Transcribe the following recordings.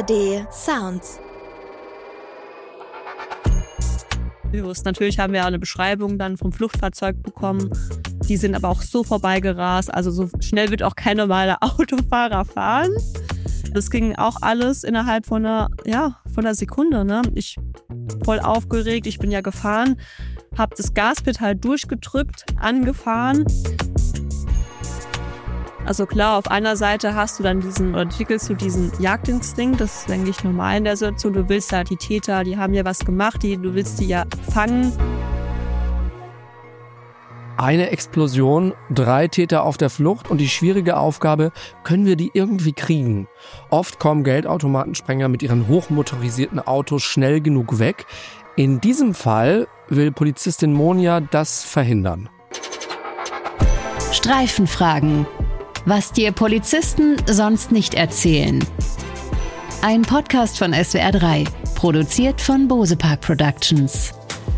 ARD Sounds. Natürlich haben wir eine Beschreibung dann vom Fluchtfahrzeug bekommen. Die sind aber auch so vorbeigerast. Also so schnell wird auch kein normaler Autofahrer fahren. Das ging auch alles innerhalb von einer Sekunde. Ne? Ich voll aufgeregt, ich bin ja gefahren, habe das Gaspedal durchgedrückt, angefahren. Also klar, auf einer Seite hast du dann entwickelst du diesen Jagdinstinkt, das ist eigentlich normal in der Situation. Du willst halt die Täter, die haben ja was gemacht, du willst die ja fangen. Eine Explosion, 3 Täter auf der Flucht und die schwierige Aufgabe, können wir die irgendwie kriegen? Oft kommen Geldautomatensprenger mit ihren hochmotorisierten Autos schnell genug weg. In diesem Fall will Polizistin Monja das verhindern. Streifenfragen. Was dir Polizisten sonst nicht erzählen. Ein Podcast von SWR 3, produziert von Bosepark Productions.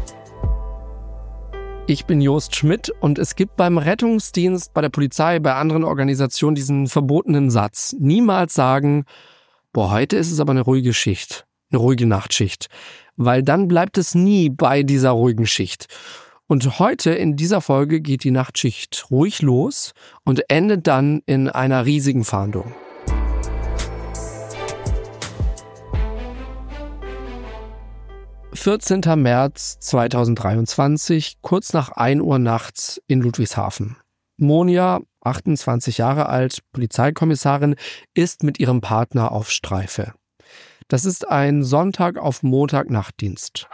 Ich bin Jost Schmidt und es gibt beim Rettungsdienst, bei der Polizei, bei anderen Organisationen diesen verbotenen Satz. Niemals sagen, heute ist es aber eine ruhige Schicht, eine ruhige Nachtschicht. Weil dann bleibt es nie bei dieser ruhigen Schicht. Und heute in dieser Folge geht die Nachtschicht ruhig los und endet dann in einer riesigen Fahndung. »14. März 2023, kurz nach 1 Uhr nachts in Ludwigshafen. Monja, 28 Jahre alt, Polizeikommissarin, ist mit ihrem Partner auf Streife. Das ist ein Sonntag auf Montag Nachtdienst.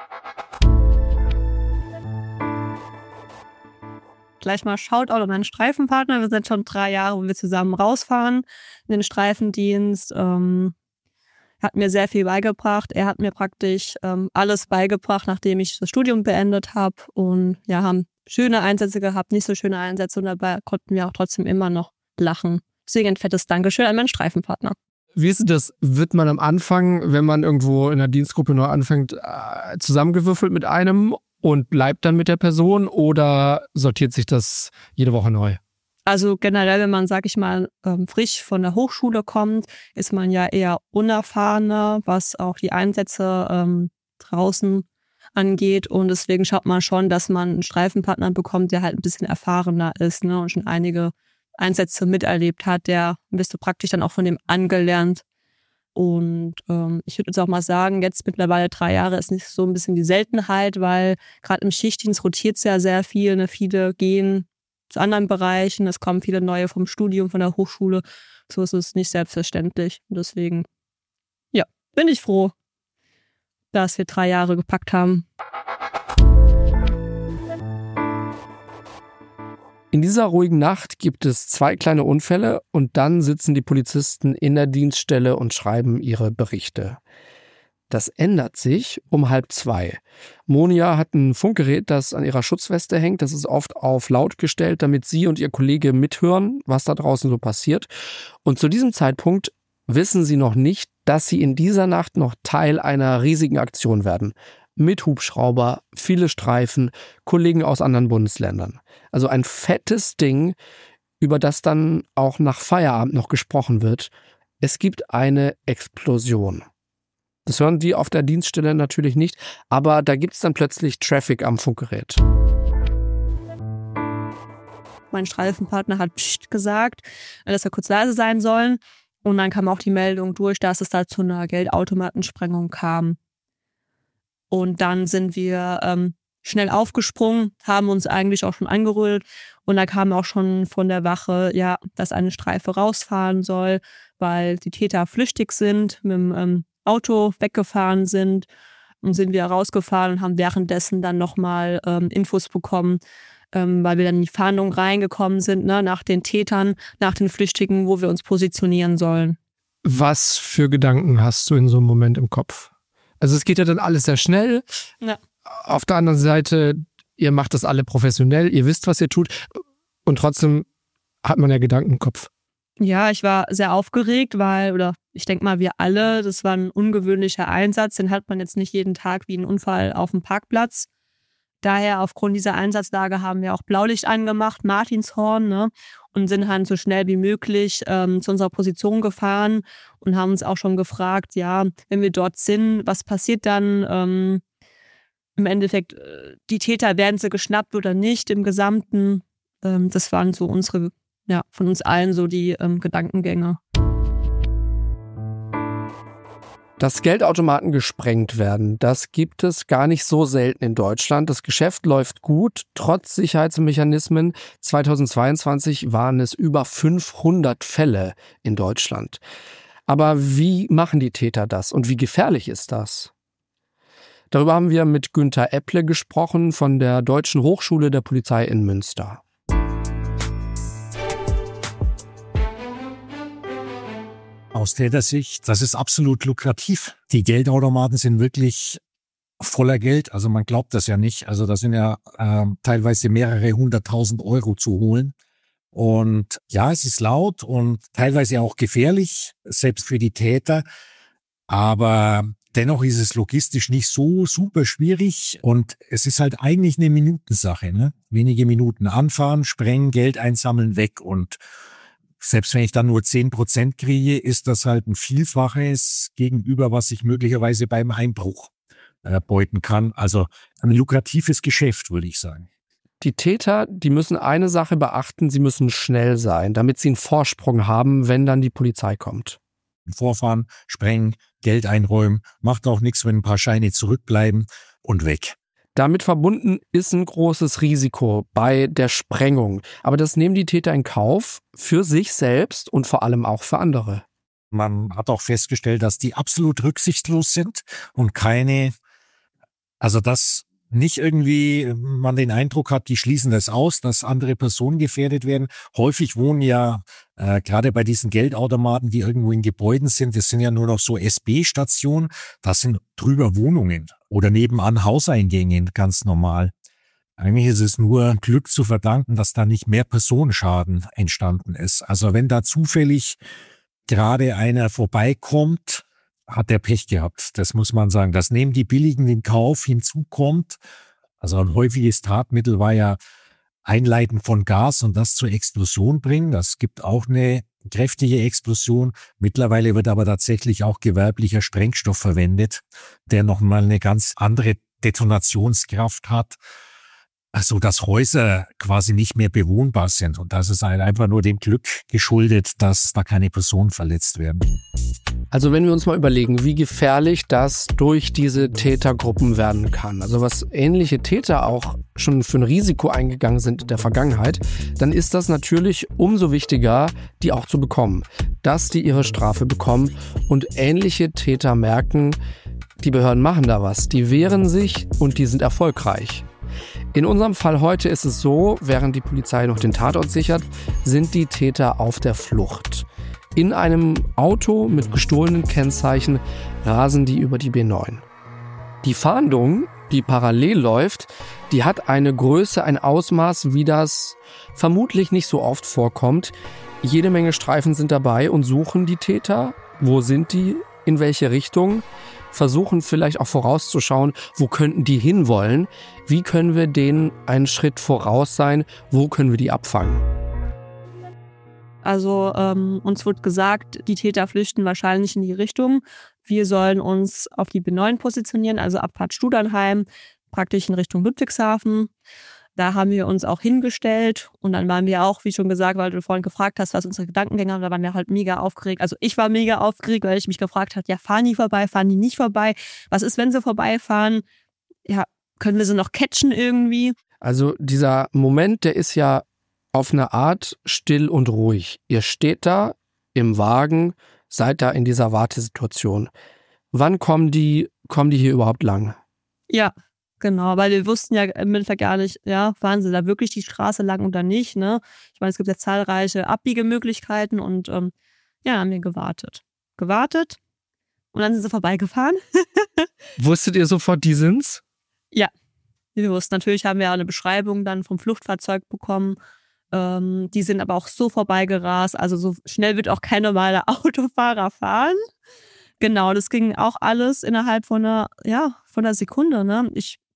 Gleich mal Shoutout an meinen Streifenpartner. Wir sind schon 3 Jahre, wo wir zusammen rausfahren in den Streifendienst. Hat mir sehr viel beigebracht. Er hat mir praktisch alles beigebracht, nachdem ich das Studium beendet habe. Und ja, haben schöne Einsätze gehabt, nicht so schöne Einsätze. Und dabei konnten wir auch trotzdem immer noch lachen. Deswegen ein fettes Dankeschön an meinen Streifenpartner. Wie ist das? Wird man am Anfang, wenn man irgendwo in der Dienstgruppe neu anfängt, zusammengewürfelt mit einem und bleibt dann mit der Person oder sortiert sich das jede Woche neu? Also generell, wenn man, sag ich mal, frisch von der Hochschule kommt, ist man ja eher unerfahrener, was auch die Einsätze draußen angeht. Und deswegen schaut man schon, dass man einen Streifenpartner bekommt, der halt ein bisschen erfahrener ist, ne, und schon einige Einsätze miterlebt hat. Der wirst du praktisch dann auch von dem angelernt. Und ich würde jetzt auch mal sagen, jetzt mittlerweile 3 Jahre ist nicht so ein bisschen die Seltenheit, weil gerade im Schichtdienst rotiert es ja sehr viel. Ne? Viele gehen zu anderen Bereichen, es kommen viele neue vom Studium, von der Hochschule. So ist es nicht selbstverständlich. Und deswegen, ja, bin ich froh, dass wir 3 Jahre gepackt haben. In dieser ruhigen Nacht gibt es 2 kleine Unfälle und dann sitzen die Polizisten in der Dienststelle und schreiben ihre Berichte. Das ändert sich um 1:30. Monja hat ein Funkgerät, das an ihrer Schutzweste hängt. Das ist oft auf laut gestellt, damit sie und ihr Kollege mithören, was da draußen so passiert. Und zu diesem Zeitpunkt wissen sie noch nicht, dass sie in dieser Nacht noch Teil einer riesigen Aktion werden. Mit Hubschrauber, viele Streifen, Kollegen aus anderen Bundesländern. Also ein fettes Ding, über das dann auch nach Feierabend noch gesprochen wird. Es gibt eine Explosion. Das hören die auf der Dienststelle natürlich nicht, aber da gibt es dann plötzlich Traffic am Funkgerät. Mein Streifenpartner hat Psst gesagt, dass wir kurz leise sein sollen. Und dann kam auch die Meldung durch, dass es da zu einer Geldautomatensprengung kam. Und dann sind wir schnell aufgesprungen, haben uns eigentlich auch schon angerollt. Und da kam auch schon von der Wache, ja, dass eine Streife rausfahren soll, weil die Täter flüchtig sind, mit dem Auto weggefahren sind. Und sind wir rausgefahren und haben währenddessen dann nochmal Infos bekommen, weil wir dann in die Fahndung reingekommen sind, ne, nach den Tätern, nach den Flüchtigen, wo wir uns positionieren sollen. Was für Gedanken hast du in so einem Moment im Kopf? Also es geht ja dann alles sehr schnell. Ja. Auf der anderen Seite, ihr macht das alle professionell, ihr wisst, was ihr tut. Und trotzdem hat man ja Gedanken im Kopf. Ja, ich war sehr aufgeregt, oder ich denke mal, wir alle, das war ein ungewöhnlicher Einsatz, den hat man jetzt nicht jeden Tag wie ein Unfall auf dem Parkplatz. Daher aufgrund dieser Einsatzlage haben wir auch Blaulicht angemacht, Martinshorn, ne? Und sind halt so schnell wie möglich zu unserer Position gefahren und haben uns auch schon gefragt, ja, wenn wir dort sind, was passiert dann? Im Endeffekt, die Täter, werden sie geschnappt oder nicht im Gesamten? Das waren so unsere, ja, von uns allen so die Gedankengänge. Dass Geldautomaten gesprengt werden, das gibt es gar nicht so selten in Deutschland. Das Geschäft läuft gut, trotz Sicherheitsmechanismen. 2022 waren es über 500 Fälle in Deutschland. Aber wie machen die Täter das und wie gefährlich ist das? Darüber haben wir mit Günther Epple gesprochen von der Deutschen Hochschule der Polizei in Münster. Aus Tätersicht, das ist absolut lukrativ. Die Geldautomaten sind wirklich voller Geld. Also man glaubt das ja nicht. Also da sind ja teilweise mehrere 100.000 Euro zu holen. Und ja, es ist laut und teilweise auch gefährlich, selbst für die Täter. Aber dennoch ist es logistisch nicht so super schwierig. Und es ist halt eigentlich eine Minutensache, ne? Wenige Minuten anfahren, sprengen, Geld einsammeln, weg. Und selbst wenn ich dann nur 10% kriege, ist das halt ein Vielfaches gegenüber, was ich möglicherweise beim Einbruch beuten kann. Also ein lukratives Geschäft, würde ich sagen. Die Täter, die müssen eine Sache beachten, sie müssen schnell sein, damit sie einen Vorsprung haben, wenn dann die Polizei kommt. Vorfahren, sprengen, Geld einräumen, macht auch nichts, wenn ein paar Scheine zurückbleiben und weg. Damit verbunden ist ein großes Risiko bei der Sprengung. Aber das nehmen die Täter in Kauf für sich selbst und vor allem auch für andere. Man hat auch festgestellt, dass die absolut rücksichtslos sind und dass nicht irgendwie man den Eindruck hat, die schließen das aus, dass andere Personen gefährdet werden. Häufig wohnen ja gerade bei diesen Geldautomaten, die irgendwo in Gebäuden sind, das sind ja nur noch so SB-Stationen, das sind drüber Wohnungen oder nebenan Hauseingänge, ganz normal. Eigentlich ist es nur Glück zu verdanken, dass da nicht mehr Personenschaden entstanden ist. Also wenn da zufällig gerade einer vorbeikommt, hat der Pech gehabt. Das muss man sagen. Das nehmen die Billigen in Kauf. Hinzu kommt, also ein häufiges Tatmittel war ja Einleiten von Gas und das zur Explosion bringen. Das gibt auch eine kräftige Explosion. Mittlerweile wird aber tatsächlich auch gewerblicher Sprengstoff verwendet, der nochmal eine ganz andere Detonationskraft hat, also dass Häuser quasi nicht mehr bewohnbar sind. Und das ist halt einfach nur dem Glück geschuldet, dass da keine Personen verletzt werden. Also wenn wir uns mal überlegen, wie gefährlich das durch diese Tätergruppen werden kann, also was ähnliche Täter auch schon für ein Risiko eingegangen sind in der Vergangenheit, dann ist das natürlich umso wichtiger, die auch zu bekommen, dass die ihre Strafe bekommen und ähnliche Täter merken, die Behörden machen da was, die wehren sich und die sind erfolgreich. In unserem Fall heute ist es so, während die Polizei noch den Tatort sichert, sind die Täter auf der Flucht. In einem Auto mit gestohlenen Kennzeichen rasen die über die B9. Die Fahndung, die parallel läuft, die hat eine Größe, ein Ausmaß, wie das vermutlich nicht so oft vorkommt. Jede Menge Streifen sind dabei und suchen die Täter. Wo sind die? In welche Richtung? Versuchen vielleicht auch vorauszuschauen, wo könnten die hinwollen? Wie können wir denen einen Schritt voraus sein? Wo können wir die abfangen? Also uns wurde gesagt, die Täter flüchten wahrscheinlich in die Richtung. Wir sollen uns auf die B9 positionieren, also Abfahrt Studernheim, praktisch in Richtung Ludwigshafen. Da haben wir uns auch hingestellt und dann waren wir auch, wie schon gesagt, weil du vorhin gefragt hast, was unsere Gedankengänge waren, da waren wir halt mega aufgeregt. Also ich war mega aufgeregt, weil ich mich gefragt habe, ja, fahren die vorbei, fahren die nicht vorbei? Was ist, wenn sie vorbeifahren? Ja, können wir sie noch catchen irgendwie? Also dieser Moment, der ist ja auf eine Art still und ruhig. Ihr steht da im Wagen, seid da in dieser Wartesituation. Wann kommen die hier überhaupt lang? Ja, genau, weil wir wussten ja im Endeffekt gar nicht, ja, fahren sie da wirklich die Straße lang oder nicht, ne? Ich meine, es gibt ja zahlreiche Abbiegemöglichkeiten und ja, haben wir gewartet. Und dann sind sie vorbeigefahren. Wusstet ihr sofort, die sind's? Ja, wir wussten. Natürlich haben wir eine Beschreibung dann vom Fluchtfahrzeug bekommen. Die sind aber auch so vorbeigerast. Also so schnell wird auch kein normaler Autofahrer fahren. Genau, das ging auch alles innerhalb von einer Sekunde. Ne? Ich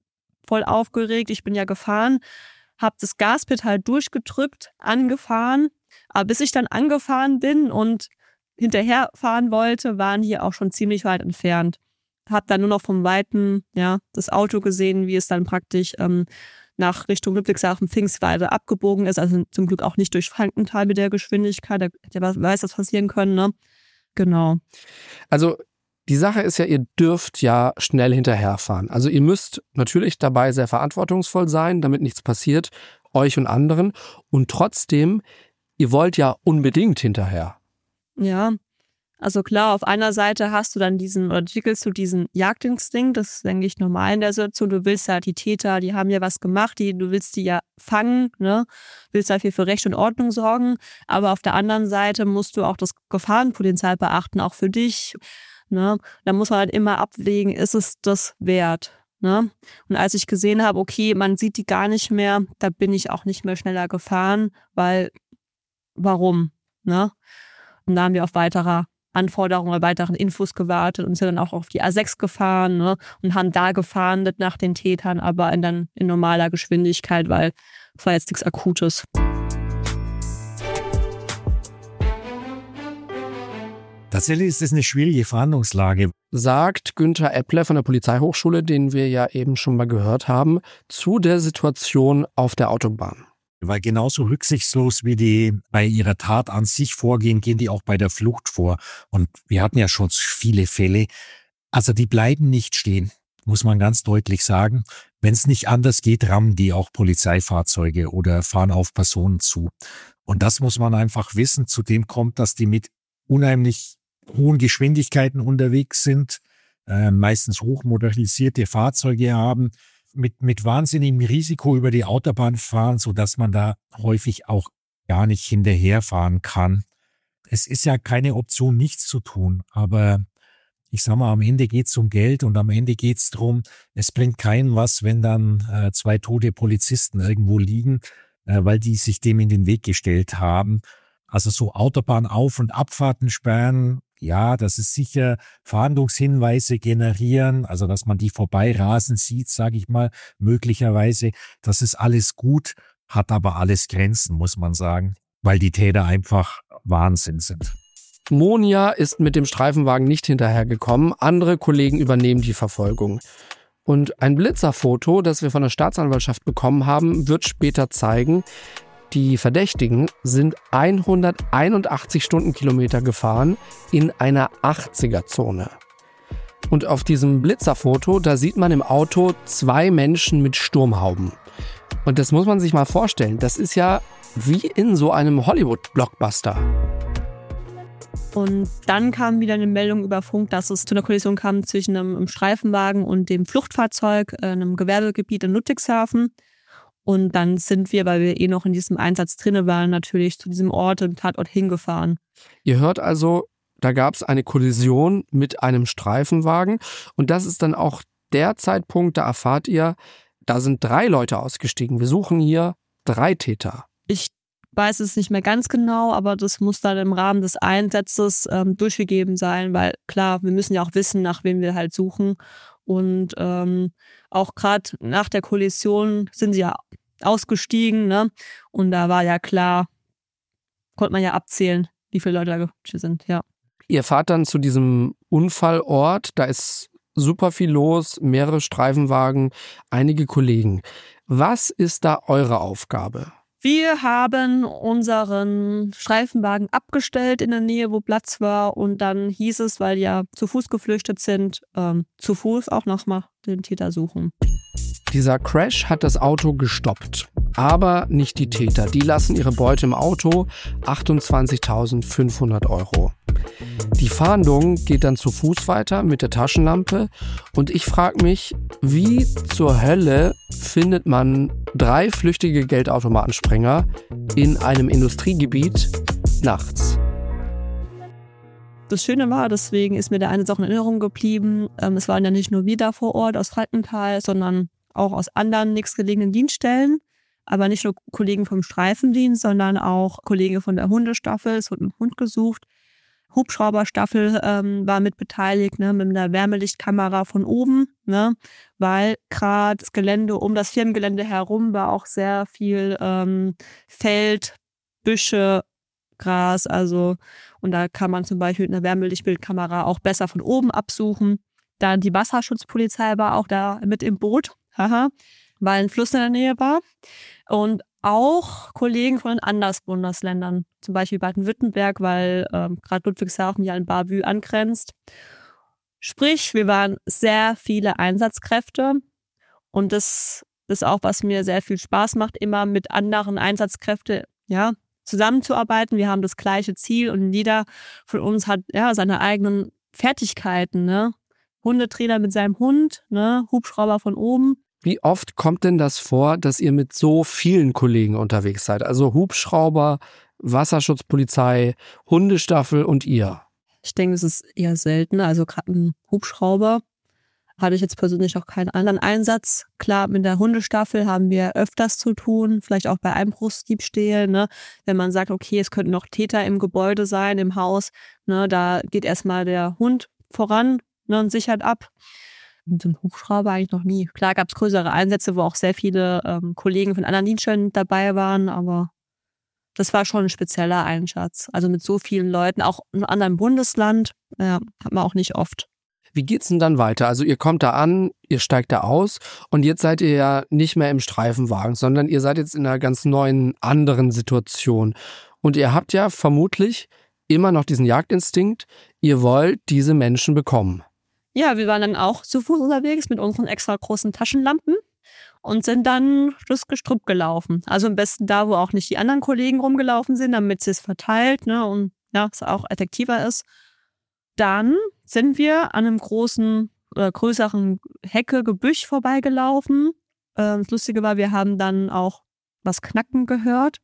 voll aufgeregt. Ich bin ja gefahren, habe das Gaspedal durchgedrückt, angefahren. Aber bis ich dann angefahren bin und hinterherfahren wollte, waren die auch schon ziemlich weit entfernt. Habe dann nur noch vom Weiten das Auto gesehen, wie es dann praktisch nach Richtung Ludwigshafen-Pfingstwalde abgebogen ist. Also zum Glück auch nicht durch Frankenthal mit der Geschwindigkeit. Da hätte ja was passieren können, ne? Genau. Also die Sache ist ja, ihr dürft ja schnell hinterherfahren. Also ihr müsst natürlich dabei sehr verantwortungsvoll sein, damit nichts passiert, euch und anderen. Und trotzdem, ihr wollt ja unbedingt hinterher. Ja, also klar, auf einer Seite hast du dann entwickelst du diesen Jagdinstinkt, das ist, denke ich, normal in der Situation. Du willst ja die Täter, die haben ja was gemacht, du willst die ja fangen, ne? Willst dafür für Recht und Ordnung sorgen. Aber auf der anderen Seite musst du auch das Gefahrenpotenzial beachten, auch für dich, ne? Da muss man halt immer abwägen, ist es das wert, ne? Und als ich gesehen habe, okay, man sieht die gar nicht mehr, da bin ich auch nicht mehr schneller gefahren, weil, warum, ne? Und da haben wir auf weitere Anforderungen oder weiteren Infos gewartet und sind dann auch auf die A6 gefahren, ne, und haben da gefahndet nach den Tätern, aber in normaler Geschwindigkeit, weil es war jetzt nichts Akutes. Tatsächlich ist es eine schwierige Verhandlungslage. Sagt Günther Eppler von der Polizeihochschule, den wir ja eben schon mal gehört haben, zu der Situation auf der Autobahn. Weil genauso rücksichtslos wie die bei ihrer Tat an sich vorgehen, gehen die auch bei der Flucht vor. Und wir hatten ja schon viele Fälle. Also die bleiben nicht stehen, muss man ganz deutlich sagen. Wenn es nicht anders geht, rammen die auch Polizeifahrzeuge oder fahren auf Personen zu. Und das muss man einfach wissen. Zudem kommt, dass die mit unheimlich hohen Geschwindigkeiten unterwegs sind, meistens hochmotorisierte Fahrzeuge haben, mit wahnsinnigem Risiko über die Autobahn fahren, sodass man da häufig auch gar nicht hinterherfahren kann. Es ist ja keine Option, nichts zu tun, aber ich sag mal, am Ende geht's um Geld und am Ende geht's drum, es bringt keinen was, wenn dann 2 tote Polizisten irgendwo liegen, weil die sich dem in den Weg gestellt haben. Also so Autobahn-Auf- und Abfahrten sperren, ja, das ist sicher Fahndungshinweise generieren, also dass man die vorbeirasen sieht, sage ich mal, möglicherweise. Das ist alles gut, hat aber alles Grenzen, muss man sagen, weil die Täter einfach Wahnsinn sind. Monia ist mit dem Streifenwagen nicht hinterhergekommen. Andere Kollegen übernehmen die Verfolgung. Und ein Blitzerfoto, das wir von der Staatsanwaltschaft bekommen haben, wird später zeigen, die Verdächtigen sind 181 Stundenkilometer gefahren in einer 80er-Zone. Und auf diesem Blitzerfoto, da sieht man im Auto 2 Menschen mit Sturmhauben. Und das muss man sich mal vorstellen. Das ist ja wie in so einem Hollywood-Blockbuster. Und dann kam wieder eine Meldung über Funk, dass es zu einer Kollision kam zwischen einem Streifenwagen und dem Fluchtfahrzeug in einem Gewerbegebiet in Ludwigshafen. Und dann sind wir, weil wir noch in diesem Einsatz drinne waren, natürlich zu diesem Ort und Tatort hingefahren. Ihr hört also, da gab es eine Kollision mit einem Streifenwagen. Und das ist dann auch der Zeitpunkt, da erfahrt ihr, da sind 3 Leute ausgestiegen. Wir suchen hier 3 Täter. Ich weiß es nicht mehr ganz genau, aber das muss dann im Rahmen des Einsatzes durchgegeben sein, weil klar, wir müssen ja auch wissen, nach wem wir halt suchen. Und auch gerade nach der Kollision sind sie ja ausgestiegen, ne? Und da war ja klar, konnte man ja abzählen, wie viele Leute da sind, ja. Ihr fahrt dann zu diesem Unfallort, da ist super viel los, mehrere Streifenwagen, einige Kollegen. Was ist da eure Aufgabe? Wir haben unseren Streifenwagen abgestellt in der Nähe, wo Platz war. Und dann hieß es, weil die ja zu Fuß geflüchtet sind, zu Fuß auch nochmal den Täter suchen. Dieser Crash hat das Auto gestoppt. Aber nicht die Täter. Die lassen ihre Beute im Auto, 28.500 €. Die Fahndung geht dann zu Fuß weiter mit der Taschenlampe. Und ich frage mich, wie zur Hölle findet man 3 flüchtige Geldautomatensprenger in einem Industriegebiet nachts? Das Schöne war, deswegen ist mir da eine Sache in Erinnerung geblieben. Es waren ja nicht nur wir da vor Ort aus Frankenthal, sondern auch aus anderen nächstgelegenen Dienststellen. Aber nicht nur Kollegen vom Streifendienst, sondern auch Kollegen von der Hundestaffel. Es wurde ein Hund gesucht. Hubschrauberstaffel war mit beteiligt, ne, mit einer Wärmelichtkamera von oben, ne? Weil gerade das Gelände um das Firmengelände herum war auch sehr viel Feld, Büsche, Gras, also und da kann man zum Beispiel mit einer Wärmelichtbildkamera auch besser von oben absuchen. Dann die Wasserschutzpolizei war auch da mit im Boot, haha, weil ein Fluss in der Nähe war. Und auch Kollegen von den anderen Bundesländern, zum Beispiel Baden-Württemberg, weil gerade Ludwigshafen ja an Bavü angrenzt. Sprich, wir waren sehr viele Einsatzkräfte und das ist auch, was mir sehr viel Spaß macht, immer mit anderen Einsatzkräften zusammenzuarbeiten. Wir haben das gleiche Ziel und jeder von uns hat seine eigenen Fertigkeiten, ne? Hundetrainer mit seinem Hund, ne? Hubschrauber von oben. Wie oft kommt denn das vor, dass ihr mit so vielen Kollegen unterwegs seid? Also Hubschrauber, Wasserschutzpolizei, Hundestaffel und ihr? Ich denke, es ist eher selten. Also gerade ein Hubschrauber hatte ich jetzt persönlich auch keinen anderen Einsatz. Klar, mit der Hundestaffel haben wir öfters zu tun, vielleicht auch bei Einbruchsdiebstählen, ne? Wenn man sagt, okay, es könnten noch Täter im Gebäude sein, im Haus, ne? Da geht erstmal der Hund voran, ne, und sichert ab. Mit dem Hubschrauber eigentlich noch nie. Klar gab es größere Einsätze, wo auch sehr viele Kollegen von anderen Dienststellen dabei waren, aber das war schon ein spezieller Einsatz. Also mit so vielen Leuten, auch in einem anderen Bundesland, hat man auch nicht oft. Wie geht's denn dann weiter? Also ihr kommt da an, ihr steigt da aus und jetzt seid ihr ja nicht mehr im Streifenwagen, sondern ihr seid jetzt in einer ganz neuen, anderen Situation. Und ihr habt ja vermutlich immer noch diesen Jagdinstinkt, ihr wollt diese Menschen bekommen. Ja, wir waren dann auch zu Fuß unterwegs mit unseren extra großen Taschenlampen und sind dann durchs Gestrüpp gelaufen. Also am besten da, wo auch nicht die anderen Kollegen rumgelaufen sind, damit es verteilt, ne, und ja, es auch effektiver ist. Dann sind wir an einem großen oder größeren Hecke-Gebüsch vorbeigelaufen. Das Lustige war, wir haben dann auch was knacken gehört.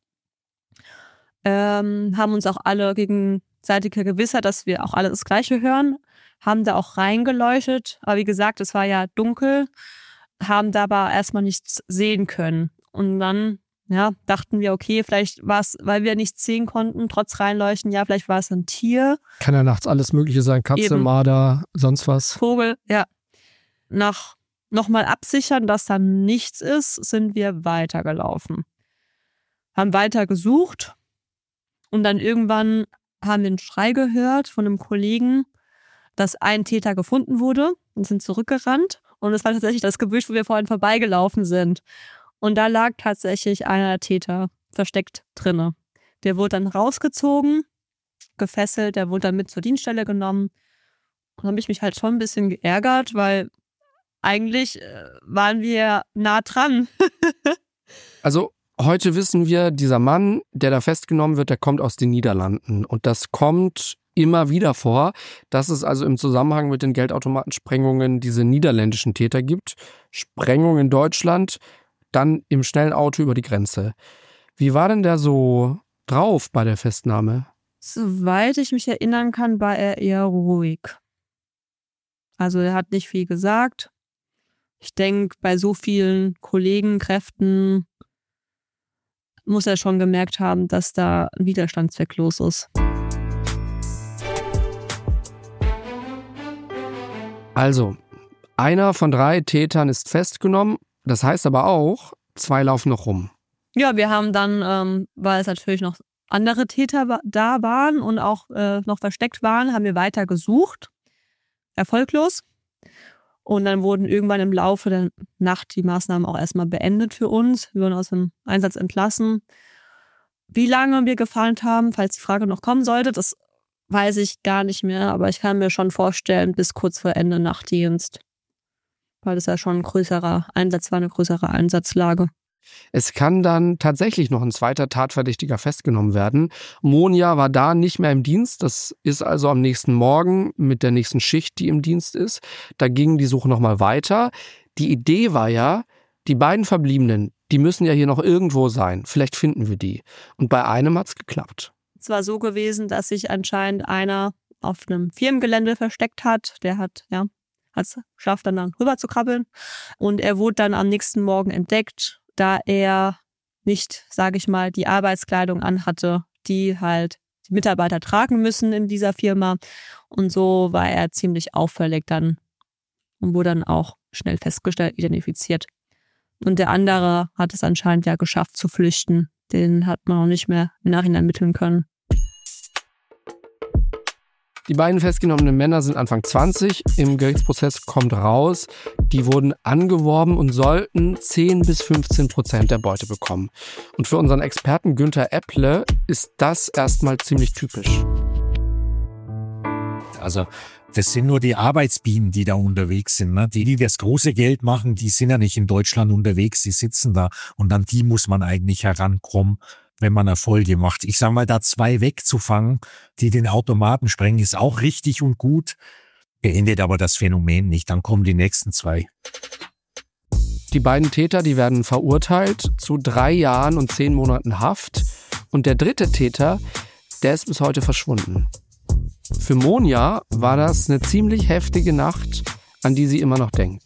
Haben uns auch alle gegenseitig gewissert, dass wir auch alle das Gleiche hören. Haben da auch reingeleuchtet. Aber wie gesagt, es war ja dunkel. Haben da aber erstmal nichts sehen können. Und dann dachten wir, okay, vielleicht war es, weil wir nichts sehen konnten, trotz reinleuchten, vielleicht war es ein Tier. Kann ja nachts alles Mögliche sein, Katze, Eben. Marder, sonst was. Vogel, ja. Nochmal absichern, dass da nichts ist, sind wir weitergelaufen. Haben weiter gesucht und dann irgendwann haben wir einen Schrei gehört von einem Kollegen, dass ein Täter gefunden wurde und sind zurückgerannt. Und es war tatsächlich das Gebüsch, wo wir vorhin vorbeigelaufen sind. Und da lag tatsächlich einer der Täter versteckt drinne. Der wurde dann rausgezogen, gefesselt, der wurde dann mit zur Dienststelle genommen. Und da habe ich mich halt schon ein bisschen geärgert, weil eigentlich waren wir nah dran. Also heute wissen wir, dieser Mann, der da festgenommen wird, der kommt aus den Niederlanden. Und das kommt immer wieder vor, dass es also im Zusammenhang mit den Geldautomatensprengungen diese niederländischen Täter gibt. Sprengung in Deutschland, dann im schnellen Auto über die Grenze. Wie war denn der so drauf bei der Festnahme? Soweit ich mich erinnern kann, war er eher ruhig. Also er hat nicht viel gesagt. Ich denke, bei so vielen Kollegen, Kräften muss er schon gemerkt haben, dass da ein Widerstandszweck los ist. Also, einer von 3 Tätern ist festgenommen. Das heißt aber auch, 2 laufen noch rum. Ja, wir haben dann, weil es natürlich noch andere Täter da waren und auch noch versteckt waren, haben wir weiter gesucht. Erfolglos. Und dann wurden irgendwann im Laufe der Nacht die Maßnahmen auch erstmal beendet für uns. Wir wurden aus dem Einsatz entlassen. Wie lange wir gefahren haben, falls die Frage noch kommen sollte, das weiß ich gar nicht mehr. Aber ich kann mir schon vorstellen, bis kurz vor Ende Nachtdienst. Weil das ja schon ein größerer Einsatz war, eine größere Einsatzlage. Es kann dann tatsächlich noch ein zweiter Tatverdächtiger festgenommen werden. Monja war da nicht mehr im Dienst. Das ist also am nächsten Morgen mit der nächsten Schicht, die im Dienst ist. Da ging die Suche nochmal weiter. Die Idee war ja, die beiden Verbliebenen, die müssen ja hier noch irgendwo sein. Vielleicht finden wir die. Und bei einem hat's geklappt. Es war so gewesen, dass sich anscheinend einer auf einem Firmengelände versteckt hat. Der hat es geschafft, dann rüber zu krabbeln. Und er wurde dann am nächsten Morgen entdeckt, da er nicht, sage ich mal, die Arbeitskleidung anhatte, die halt die Mitarbeiter tragen müssen in dieser Firma. Und so war er ziemlich auffällig dann und wurde dann auch schnell festgestellt, identifiziert. Und der andere hat es anscheinend ja geschafft zu flüchten. Den hat man auch nicht mehr im Nachhinein ermitteln können. Die beiden festgenommenen Männer sind Anfang 20. Im Gerichtsprozess kommt raus, die wurden angeworben und sollten 10-15% der Beute bekommen. Und für unseren Experten Günther Epple ist das erstmal ziemlich typisch. Also das sind nur die Arbeitsbienen, die da unterwegs sind. Ne? Die das große Geld machen, die sind ja nicht in Deutschland unterwegs, die sitzen da. Und an die muss man eigentlich herankommen, wenn man Erfolge macht. Ich sage mal, da 2 wegzufangen, die den Automaten sprengen, ist auch richtig und gut. Beendet aber das Phänomen nicht. Dann kommen die nächsten 2. Die beiden Täter, die werden verurteilt zu 3 Jahren und 10 Monaten Haft. Und der dritte Täter, der ist bis heute verschwunden. Für Monja war das eine ziemlich heftige Nacht, an die sie immer noch denkt.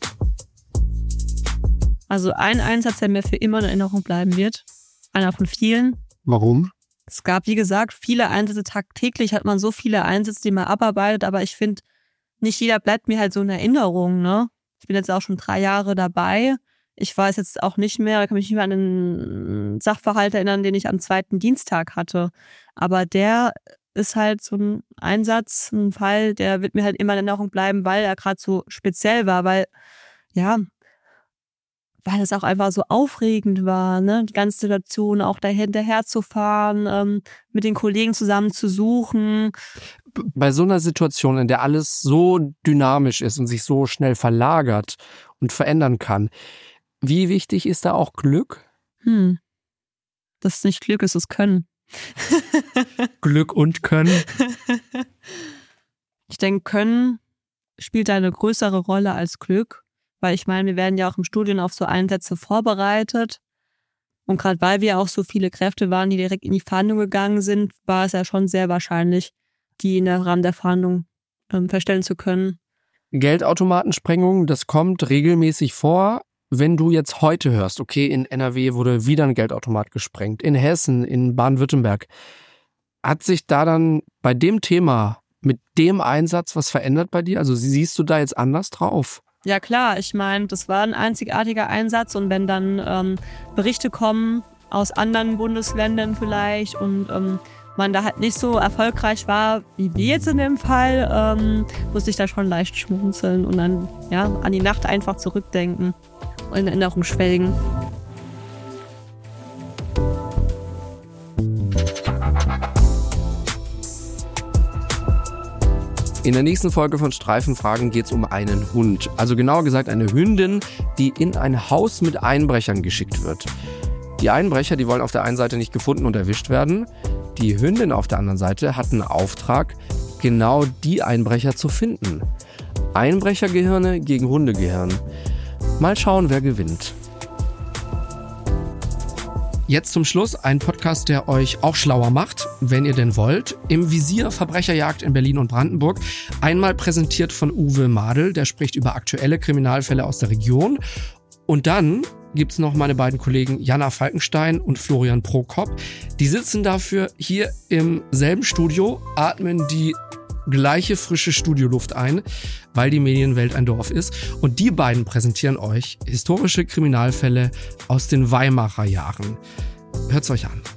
Also ein Einsatz, der mir für immer in Erinnerung bleiben wird. Einer von vielen. Warum? Es gab, wie gesagt, viele Einsätze. Tagtäglich hat man so viele Einsätze, die man abarbeitet. Aber ich finde, nicht jeder bleibt mir halt so in Erinnerung. Ne? Ich bin jetzt auch schon 3 Jahre dabei. Ich weiß jetzt auch nicht mehr, ich kann mich nicht mehr an den Sachverhalt erinnern, den ich am 2. Dienstag hatte. Aber der ist halt so ein Einsatz, ein Fall, der wird mir halt immer in Erinnerung bleiben, weil er gerade so speziell war, weil es auch einfach so aufregend war, ne? Die ganze Situation, auch dahinterher zu fahren, mit den Kollegen zusammen zu suchen. Bei so einer Situation, in der alles so dynamisch ist und sich so schnell verlagert und verändern kann, wie wichtig ist da auch Glück? Das ist nicht Glück, es ist Können. Glück und Können? Ich denke, Können spielt da eine größere Rolle als Glück. Weil ich meine, wir werden ja auch im Studium auf so Einsätze vorbereitet. Und gerade weil wir auch so viele Kräfte waren, die direkt in die Fahndung gegangen sind, war es ja schon sehr wahrscheinlich, die in der Rahmen der Fahndung feststellen zu können. Geldautomatensprengung, das kommt regelmäßig vor. Wenn du jetzt heute hörst, okay, in NRW wurde wieder ein Geldautomat gesprengt, in Hessen, in Baden-Württemberg, hat sich da dann bei dem Thema mit dem Einsatz was verändert bei dir? Also siehst du da jetzt anders drauf? Ja klar, ich meine, das war ein einzigartiger Einsatz und wenn dann Berichte kommen aus anderen Bundesländern vielleicht und man da halt nicht so erfolgreich war, wie wir jetzt in dem Fall, musste ich da schon leicht schmunzeln und dann an die Nacht einfach zurückdenken und in Erinnerung schwelgen. In der nächsten Folge von Streifenfragen geht es um einen Hund. Also genauer gesagt eine Hündin, die in ein Haus mit Einbrechern geschickt wird. Die Einbrecher, die wollen auf der einen Seite nicht gefunden und erwischt werden. Die Hündin auf der anderen Seite hat einen Auftrag, genau die Einbrecher zu finden. Einbrechergehirne gegen Hundegehirn. Mal schauen, wer gewinnt. Jetzt zum Schluss ein Podcast, der euch auch schlauer macht, wenn ihr denn wollt. Im Visier Verbrecherjagd in Berlin und Brandenburg. Einmal präsentiert von Uwe Madel, der spricht über aktuelle Kriminalfälle aus der Region. Und dann gibt's noch meine beiden Kollegen Jana Falkenstein und Florian Prokop. Die sitzen dafür hier im selben Studio, atmen die gleiche frische Studioluft ein, weil die Medienwelt ein Dorf ist. Und die beiden präsentieren euch historische Kriminalfälle aus den Weimarer Jahren. Hört's euch an.